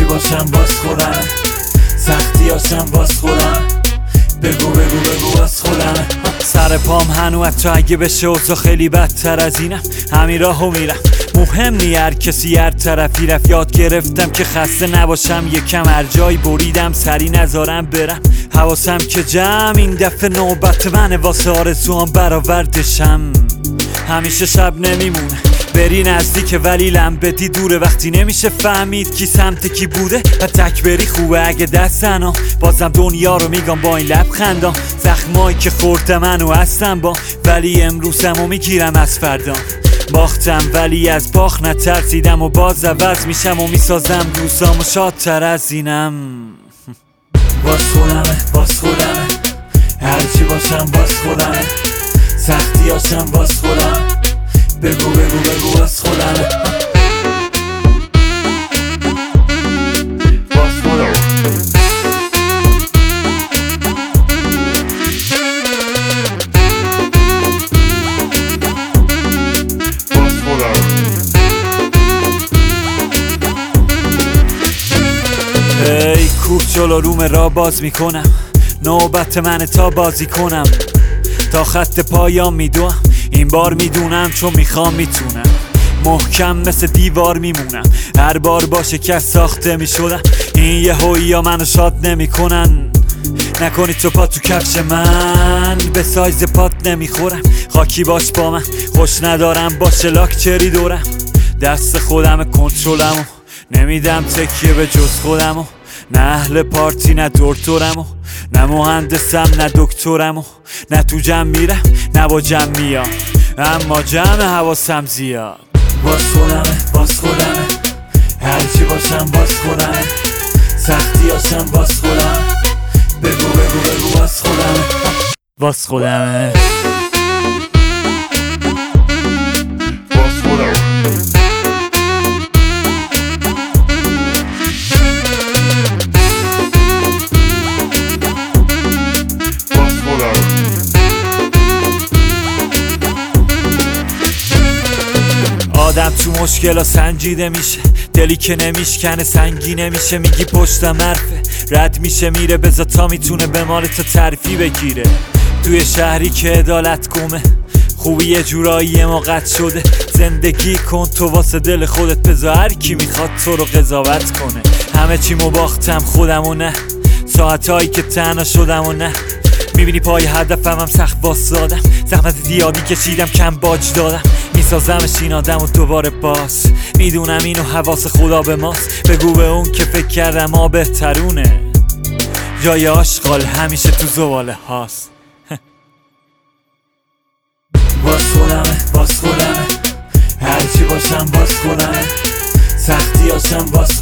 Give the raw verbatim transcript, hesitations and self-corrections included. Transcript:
باشم باز خودم، سختی هاشم باز خودم، بگو بگو بگو باز خودم. سر پام هنو حتی اگه بشه اوضاع خیلی بدتر از اینم، همین راهو میرم، مهم نی هر کسی هر طرفی رفت. یاد گرفتم که خسته نباشم، یکم هر جایی بریدم سری نذارم برم. حواسم که جمع، این دفعه نوبت منه واسه آرزوام برآوردشم. همیشه شب نمیمونه، بری نزدیک ولی لمبتی دوره. وقتی نمیشه فهمید کی سمت کی بوده و تک بری خوبه اگه دستنا. بازم دنیا رو میگم با این لبخندام، زخمایی که خورده منو هستم با، ولی امروزمو میگیرم از فردا. باختم ولی از باخت نترسیدم و باز عوض میشم و میسازم روزامو شادتر از اینم. باز خودمه باز خودمه، هرچی باشم باز خودمه، سختی هاشم باز خودم، بگو بگو بگو باز خودمه. باز خودم باز خودم. ای کوه جلو روم را باز میکنم، نوبت منه تا بازی کنم. تا خط پایان میدوم، این بار میدونم چون میخوام میتونم. محکم مثل دیوار میمونم، هر بار با شکست ساخته میشدم. این یه هویی ها منو شاد نمیکنن، نکنی تو پا تو کفش من، به سایز پات نمیخورم. خاکی باش با من، خوش ندارم با شلاک چری دورم. دست خودم کنترلمو نمیدم تکیه به جز خودمو. نه اهل پارتی نه دورتورمو، نه مهندسم نه دکترمو. نه تو جمع میرم نه با جمع میام، اما جمع حواسم زیاد. باز خودمه باز خودمه، هرچی باشم باز خودمه، سختی هاشم باز خودم، بگو بگو بگو باز خودمه. باز خودمه باز خودمه. آدم تو مشکل سنجیده میشه، دلی که نمیشکنه سنگی نمیشه. میگی پشتم حرفه، رد میشه میره، بذار تا میتونه به مال تا ترفی بگیره. توی شهری که عدالت گمه، خوبی یه جورایی ما قطع شده. زندگی کن تو واسه دل خودت، بذار هر کی میخواد تو رو قضاوت کنه. همه چی مو باختم خودم و نه، ساعتهایی که تنها شدم و نه. میبینی پای هدفم هم سخت واسادم، زحمت زیادی کشیدم کم باج دادم. میسازمش این آدم و دوباره باز، میدونم اینو حواس خدا به ماست. بگو به اون که فکر کردم ما بهترونه، جای آشغال همیشه تو زباله هاست. باز خودمه باز خودمه، هرچی باشم باز خودمه، سختی هاشم باز